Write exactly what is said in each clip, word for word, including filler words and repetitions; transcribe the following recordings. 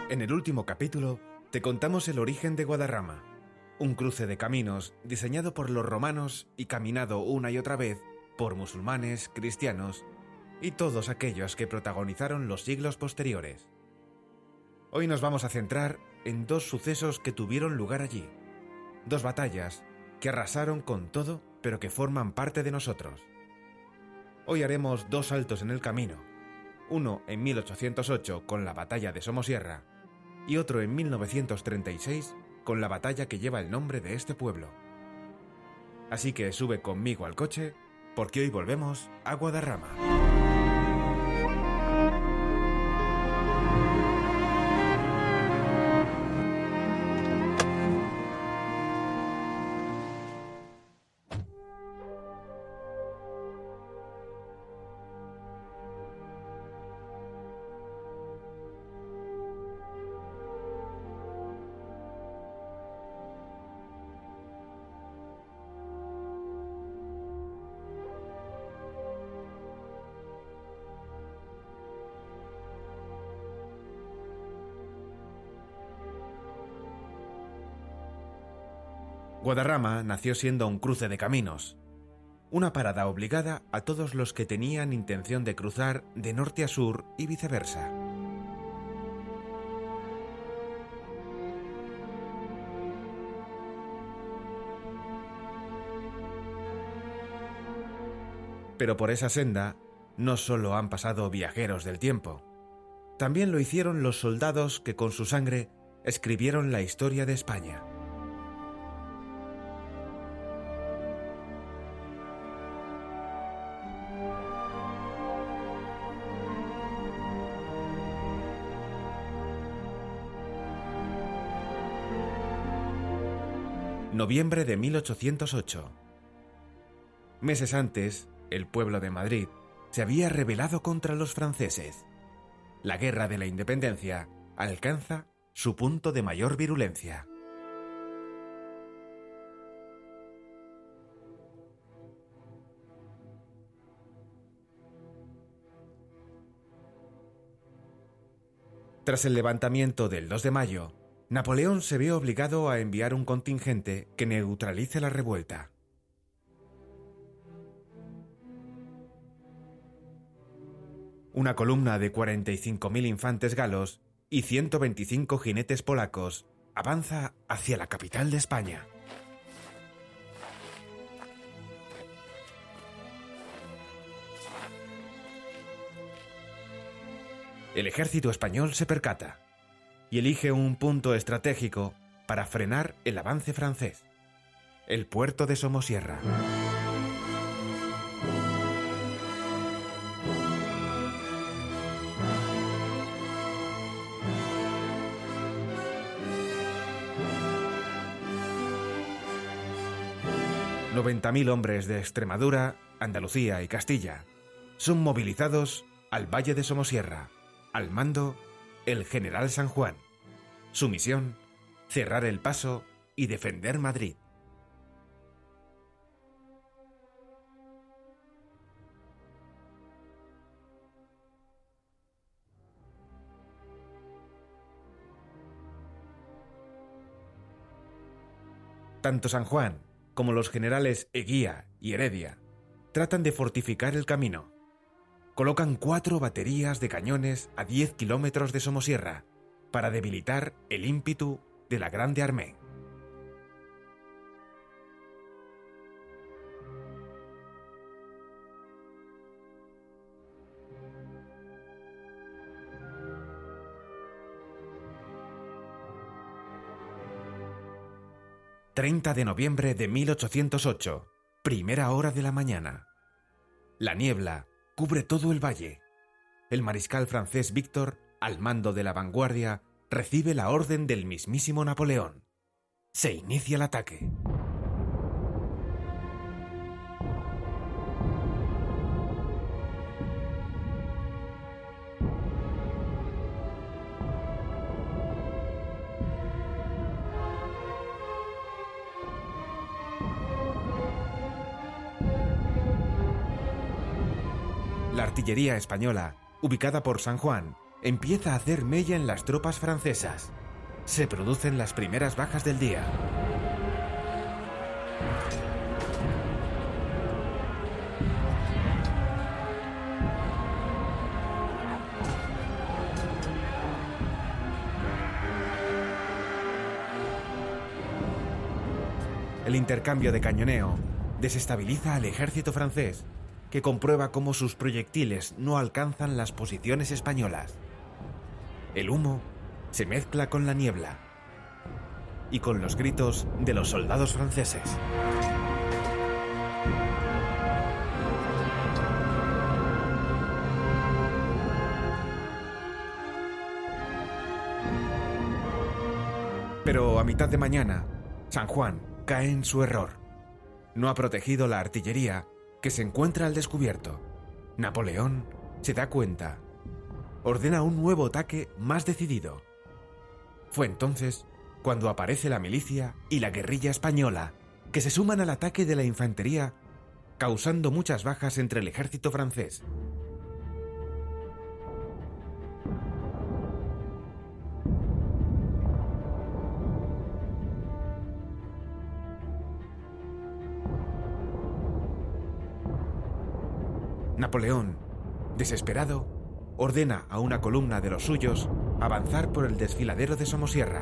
En el último capítulo te contamos el origen de Guadarrama, un cruce de caminos diseñado por los romanos y caminado una y otra vez por musulmanes, cristianos y todos aquellos que protagonizaron los siglos posteriores. Hoy nos vamos a centrar en dos sucesos que tuvieron lugar allí, dos batallas que arrasaron con todo pero que forman parte de nosotros. Hoy haremos dos saltos en el camino, uno en mil ochocientos ocho con la batalla de Somosierra y otro en mil novecientos treinta y seis con la batalla que lleva el nombre de este pueblo. Así que sube conmigo al coche porque hoy volvemos a Guadarrama. Guadarrama nació siendo un cruce de caminos, una parada obligada a todos los que tenían intención de cruzar de norte a sur y viceversa. Pero por esa senda no solo han pasado viajeros del tiempo, también lo hicieron los soldados que con su sangre escribieron la historia de España. Noviembre de mil ochocientos ocho. Meses antes, el pueblo de Madrid se había rebelado contra los franceses. La Guerra de la Independencia alcanza su punto de mayor virulencia. Tras el levantamiento del dos de mayo, Napoleón se ve obligado a enviar un contingente que neutralice la revuelta. Una columna de cuarenta y cinco mil infantes galos y ciento veinticinco jinetes polacos avanza hacia la capital de España. El ejército español se percata y elige un punto estratégico para frenar el avance francés, el puerto de Somosierra. noventa mil hombres de Extremadura, Andalucía y Castilla son movilizados al valle de Somosierra, al mando el general San Juan. Su misión, cerrar el paso y defender Madrid. Tanto San Juan como los generales Eguía y Heredia tratan de fortificar el camino. Colocan cuatro baterías de cañones a diez kilómetros de Somosierra para debilitar el ímpetu de la Grande Armée. treinta de noviembre de mil ochocientos ocho, primera hora de la mañana. La niebla cubre todo el valle. El mariscal francés Víctor, al mando de la vanguardia, recibe la orden del mismísimo Napoleón. Se inicia el ataque. La artillería española, ubicada por San Juan, empieza a hacer mella en las tropas francesas. Se producen las primeras bajas del día. El intercambio de cañoneo desestabiliza al ejército francés, que comprueba cómo sus proyectiles no alcanzan las posiciones españolas. El humo se mezcla con la niebla y con los gritos de los soldados franceses. Pero a mitad de mañana, San Juan cae en su error. No ha protegido la artillería que se encuentra al descubierto. Napoleón se da cuenta. Ordena un nuevo ataque más decidido. Fue entonces cuando aparece la milicia y la guerrilla española, que se suman al ataque de la infantería, causando muchas bajas entre el ejército francés. Napoleón, desesperado, ordena a una columna de los suyos avanzar por el desfiladero de Somosierra.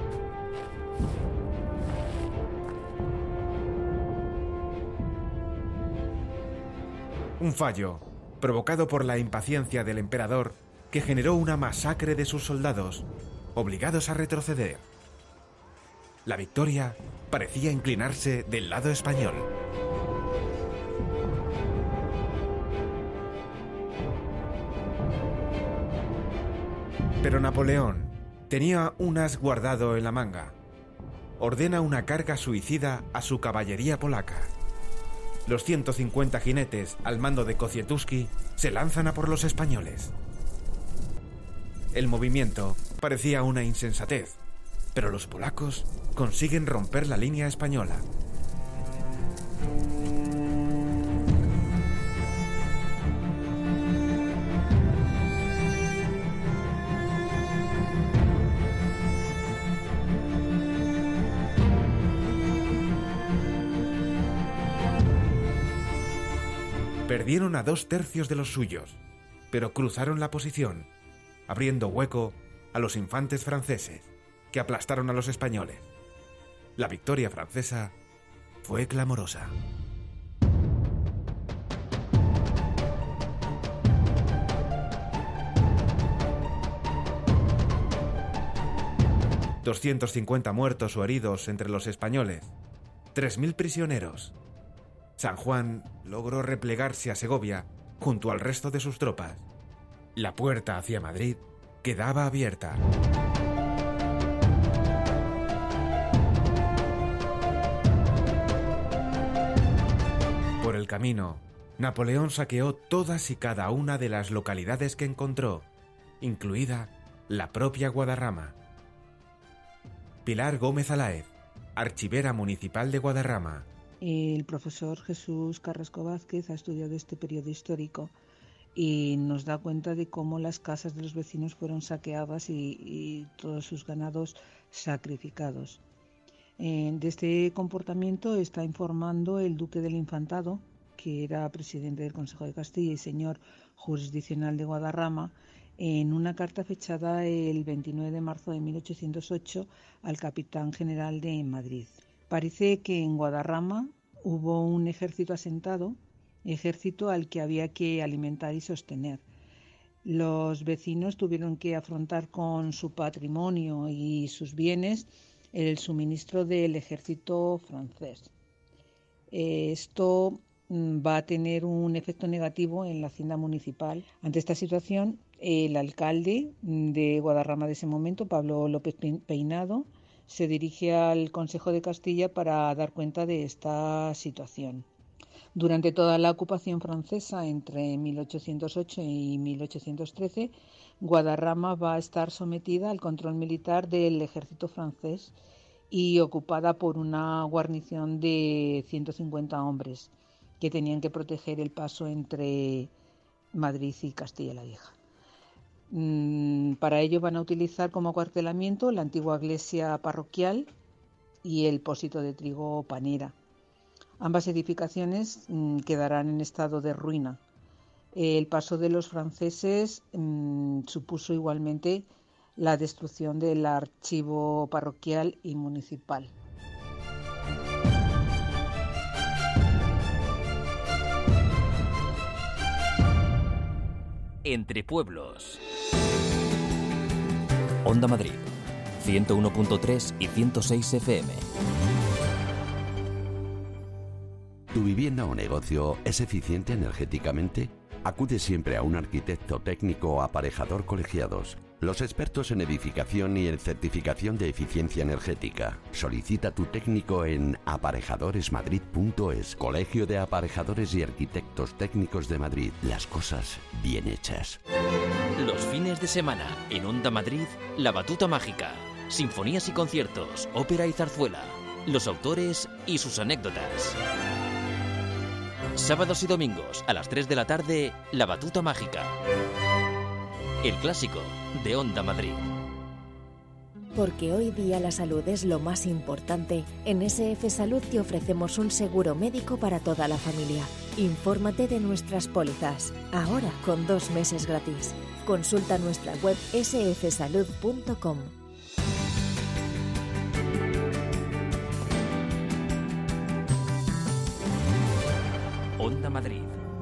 Un fallo, provocado por la impaciencia del emperador, que generó una masacre de sus soldados, obligados a retroceder. La victoria parecía inclinarse del lado español. Pero Napoleón tenía un as guardado en la manga. Ordena una carga suicida a su caballería polaca. Los ciento cincuenta jinetes al mando de Kosciuszki se lanzan a por los españoles. El movimiento parecía una insensatez, pero los polacos consiguen romper la línea española. Perdieron a dos tercios de los suyos, pero cruzaron la posición, abriendo hueco a los infantes franceses, que aplastaron a los españoles. La victoria francesa fue clamorosa. doscientos cincuenta muertos o heridos entre los españoles, tres mil prisioneros. San Juan logró replegarse a Segovia junto al resto de sus tropas. La puerta hacia Madrid quedaba abierta. Por el camino, Napoleón saqueó todas y cada una de las localidades que encontró, incluida la propia Guadarrama. Pilar Gómez Aláez, archivera municipal de Guadarrama. El profesor Jesús Carrasco Vázquez ha estudiado este periodo histórico y nos da cuenta de cómo las casas de los vecinos fueron saqueadas y, y todos sus ganados sacrificados. Eh, de este comportamiento está informando el duque del Infantado, que era presidente del Consejo de Castilla y señor jurisdiccional de Guadarrama, en una carta fechada el veintinueve de marzo de mil ochocientos ocho al capitán general de Madrid. Parece que en Guadarrama hubo un ejército asentado, ejército al que había que alimentar y sostener. Los vecinos tuvieron que afrontar con su patrimonio y sus bienes el suministro del ejército francés. Esto va a tener un efecto negativo en la hacienda municipal. Ante esta situación, el alcalde de Guadarrama de ese momento, Pablo López Peinado, se dirige al Consejo de Castilla para dar cuenta de esta situación. Durante toda la ocupación francesa entre mil ochocientos ocho y mil ochocientos trece, Guadarrama va a estar sometida al control militar del ejército francés y ocupada por una guarnición de ciento cincuenta hombres que tenían que proteger el paso entre Madrid y Castilla la Vieja. Mm, para ello van a utilizar como acuartelamiento la antigua iglesia parroquial y el pósito de trigo Panera. Ambas edificaciones mmm, quedarán en estado de ruina. El paso de los franceses mmm, supuso igualmente la destrucción del archivo parroquial y municipal. Entre pueblos. Onda Madrid, ciento uno punto tres y ciento seis F M. ¿Tu vivienda o negocio es eficiente energéticamente? Acude siempre a un arquitecto técnico o aparejador colegiados. Los expertos en edificación y en certificación de eficiencia energética. Solicita tu técnico en aparejadores madrid punto es. Colegio de Aparejadores y Arquitectos Técnicos de Madrid. Las cosas bien hechas. Los fines de semana en Onda Madrid, La Batuta Mágica. Sinfonías y conciertos, ópera y zarzuela. Los autores y sus anécdotas. Sábados y domingos a las tres de la tarde, La Batuta Mágica. El clásico de Onda Madrid. Porque hoy día la salud es lo más importante, en S F Salud te ofrecemos un seguro médico para toda la familia. Infórmate de nuestras pólizas, ahora con dos meses gratis. Consulta nuestra web ese efe salud punto com. Onda Madrid.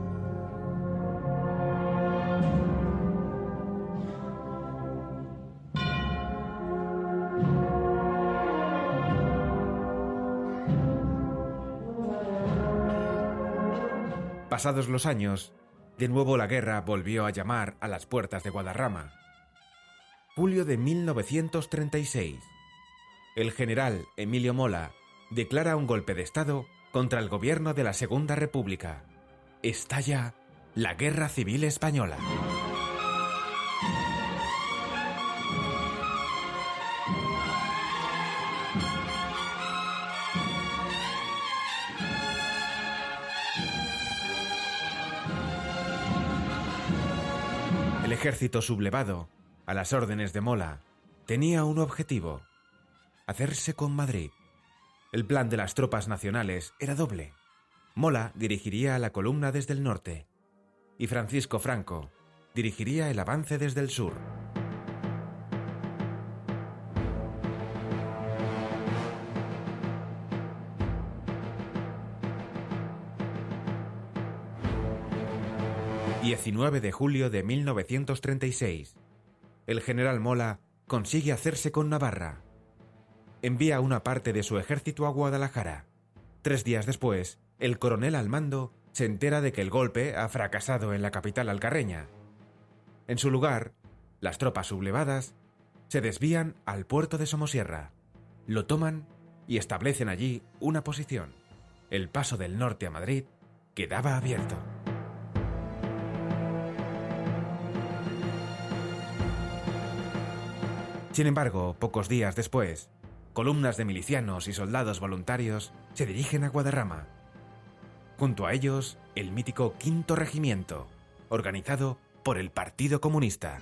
Pasados los años, de nuevo la guerra volvió a llamar a las puertas de Guadarrama. Julio de mil novecientos treinta y seis. El general Emilio Mola declara un golpe de Estado contra el gobierno de la Segunda República. Estalla la Guerra Civil Española. El ejército sublevado, a las órdenes de Mola, tenía un objetivo: hacerse con Madrid. El plan de las tropas nacionales era doble. Mola dirigiría la columna desde el norte y Francisco Franco dirigiría el avance desde el sur. diecinueve de julio de mil novecientos treinta y seis. El general Mola consigue hacerse con Navarra. Envía una parte de su ejército a Guadalajara. Tres días después, el coronel al mando se entera de que el golpe ha fracasado en la capital alcarreña. En su lugar, las tropas sublevadas se desvían al puerto de Somosierra, lo toman y establecen allí una posición. El paso del norte a Madrid quedaba abierto. Sin embargo, pocos días después, columnas de milicianos y soldados voluntarios se dirigen a Guadarrama. Junto a ellos, el mítico Quinto Regimiento, organizado por el Partido Comunista.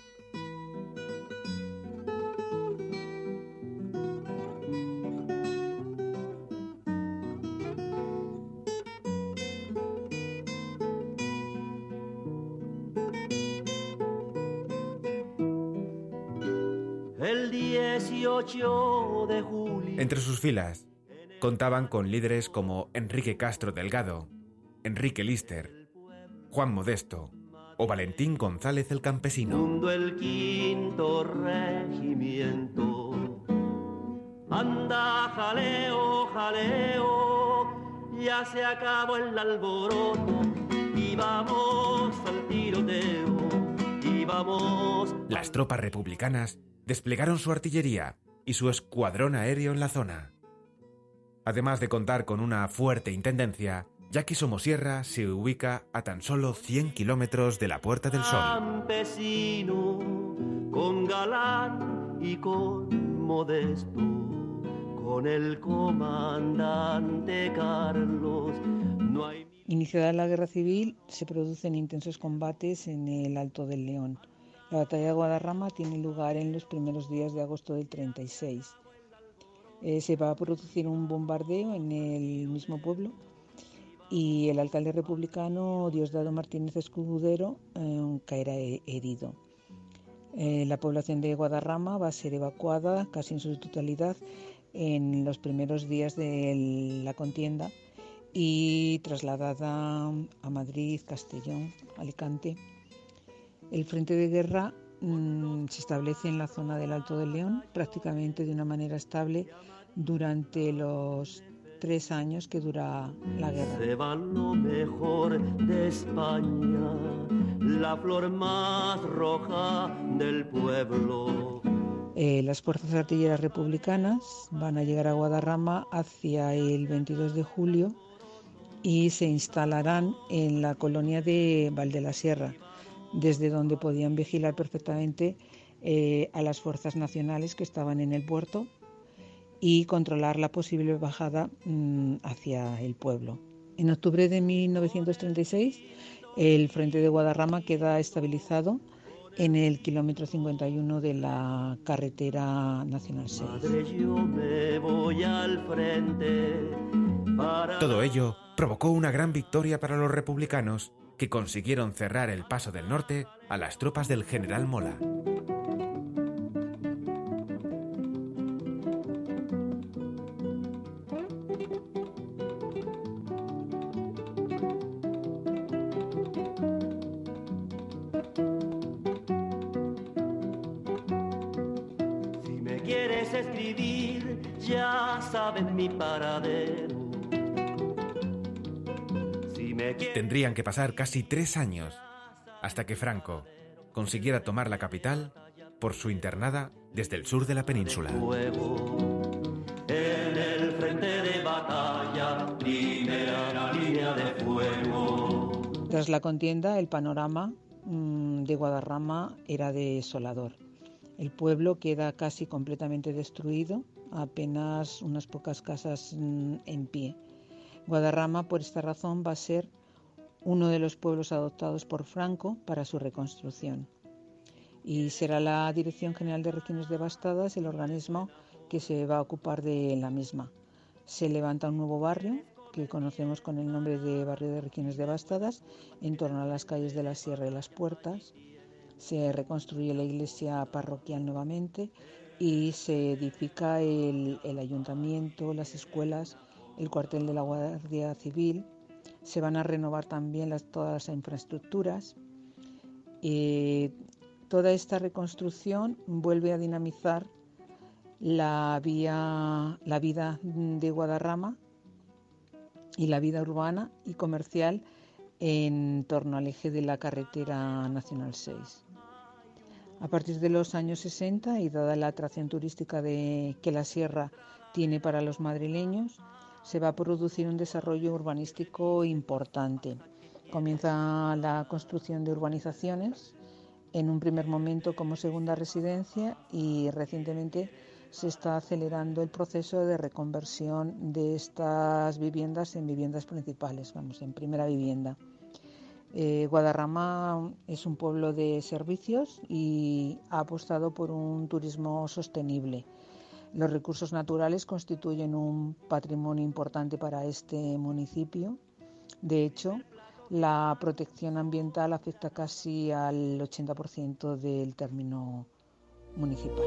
El dieciocho de julio. Entre sus filas, contaban con líderes como Enrique Castro Delgado, Enrique Lister, Juan Modesto o Valentín González el Campesino. Mundo el Quinto Regimiento. Anda, jaleo, jaleo, ya se acabó el alboroto y vamos al tiroteo y vamos. Las tropas republicanas desplegaron su artillería y su escuadrón aéreo en la zona. Además de contar con una fuerte intendencia, ya que Somosierra se ubica a tan solo cien kilómetros de la Puerta del Sol. Campesino, con Galán y con Modesto, con el comandante Carlos, no hay... Iniciada la guerra civil, se producen intensos combates en el Alto del León. La batalla de Guadarrama tiene lugar en los primeros días de agosto del treinta y seis. Eh, se va a producir un bombardeo en el mismo pueblo y el alcalde republicano Diosdado Martínez Escudero eh, caerá herido. Eh, la población de Guadarrama va a ser evacuada casi en su totalidad en los primeros días de la contienda y trasladada a Madrid, Castellón, Alicante. El frente de guerra mmm, se establece en la zona del Alto del León prácticamente de una manera estable durante los tres años que dura la guerra. Se va lo mejor de España, la flor más roja del pueblo. Eh, las fuerzas artilleras republicanas van a llegar a Guadarrama hacia el veintidós de julio y se instalarán en la colonia de Valdelasierra, desde donde podían vigilar perfectamente eh, a las fuerzas nacionales que estaban en el puerto y controlar la posible bajada mmm, hacia el pueblo. En octubre de mil novecientos treinta y seis, el frente de Guadarrama queda estabilizado en el kilómetro cincuenta y uno de la carretera nacional seis. Madre, yo me voy al frente para... Todo ello provocó una gran victoria para los republicanos, que consiguieron cerrar el paso del norte a las tropas del general Mola. Si me quieres escribir, ya sabes mi paradero. Tendrían que pasar casi tres años hasta que Franco consiguiera tomar la capital por su internada desde el sur de la península. En el frente de batalla, primera línea de fuego. Tras la contienda, el panorama mmm, de Guadarrama era desolador. El pueblo queda casi completamente destruido, apenas unas pocas casas mmm, en pie. Guadarrama, por esta razón, va a ser uno de los pueblos adoptados por Franco para su reconstrucción. Y será la Dirección General de Regiones Devastadas el organismo que se va a ocupar de la misma. Se levanta un nuevo barrio, que conocemos con el nombre de Barrio de Regiones Devastadas, en torno a las calles de la Sierra y las Puertas. Se reconstruye la iglesia parroquial nuevamente y se edifica el, el ayuntamiento, las escuelas, el cuartel de la Guardia Civil. Se van a renovar también las, todas las infraestructuras. Eh, toda esta reconstrucción vuelve a dinamizar la, vía, la vida de Guadarrama y la vida urbana y comercial en torno al eje de la carretera Nacional seis. A partir de los años sesenta y dada la atracción turística de, que la sierra tiene para los madrileños, se va a producir un desarrollo urbanístico importante. Comienza la construcción de urbanizaciones, en un primer momento como segunda residencia, y recientemente se está acelerando el proceso de reconversión de estas viviendas en viviendas principales, vamos, en primera vivienda. Eh, Guadarrama es un pueblo de servicios y ha apostado por un turismo sostenible. Los recursos naturales constituyen un patrimonio importante para este municipio. De hecho, la protección ambiental afecta casi al ochenta por ciento del término municipal.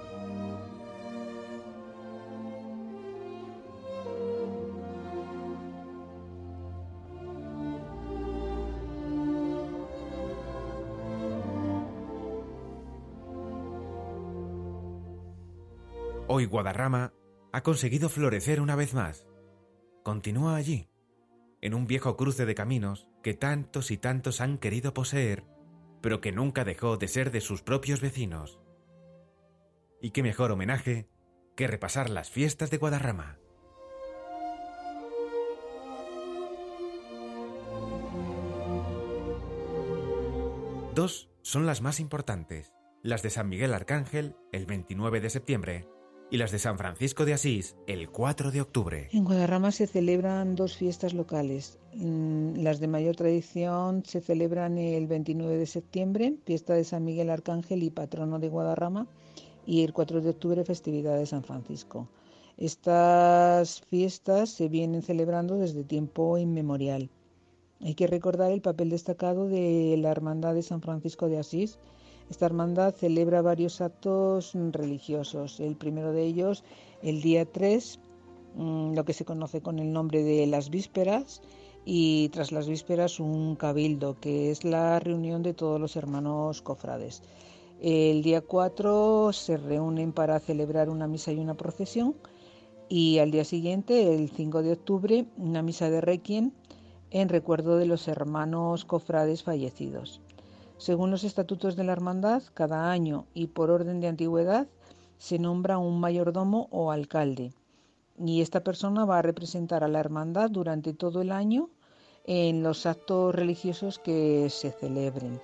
Hoy Guadarrama ha conseguido florecer una vez más. Continúa allí, en un viejo cruce de caminos que tantos y tantos han querido poseer, pero que nunca dejó de ser de sus propios vecinos. Y qué mejor homenaje que repasar las fiestas de Guadarrama. Dos son las más importantes, las de San Miguel Arcángel el veintinueve de septiembre y las de San Francisco de Asís el cuatro de octubre. En Guadarrama se celebran dos fiestas locales, Las de mayor tradición se celebran el veintinueve de septiembre, fiesta de San Miguel Arcángel y patrono de Guadarrama, y el cuatro de octubre, festividad de San Francisco. Estas fiestas se vienen celebrando desde tiempo inmemorial. Hay que recordar el papel destacado de la Hermandad de San Francisco de Asís. Esta hermandad celebra varios actos religiosos. El primero de ellos, el día tres, lo que se conoce con el nombre de las vísperas, y tras las vísperas un cabildo, que es la reunión de todos los hermanos cofrades. El día cuatro se reúnen para celebrar una misa y una procesión, y al día siguiente, el cinco de octubre, una misa de requiem en recuerdo de los hermanos cofrades fallecidos. Según los estatutos de la hermandad, cada año y por orden de antigüedad se nombra un mayordomo o alcalde, y esta persona va a representar a la hermandad durante todo el año en los actos religiosos que se celebren.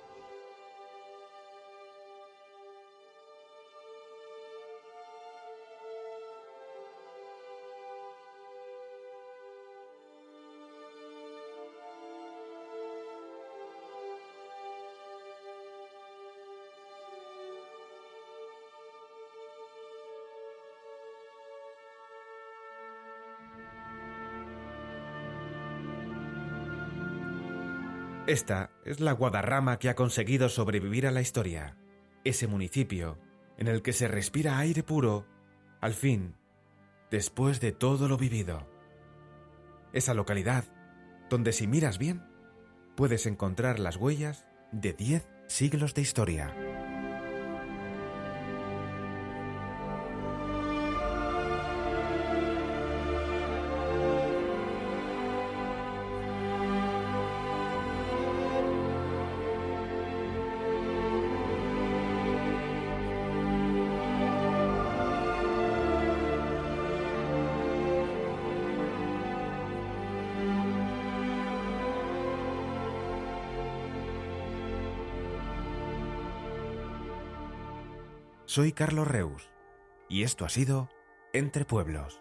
Esta es la Guadarrama que ha conseguido sobrevivir a la historia. Ese municipio en el que se respira aire puro, al fin, después de todo lo vivido. Esa localidad donde, si miras bien, puedes encontrar las huellas de diez siglos de historia. Soy Carlos Reus, y esto ha sido Entre Pueblos.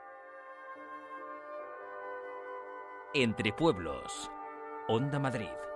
Entre Pueblos, Onda Madrid.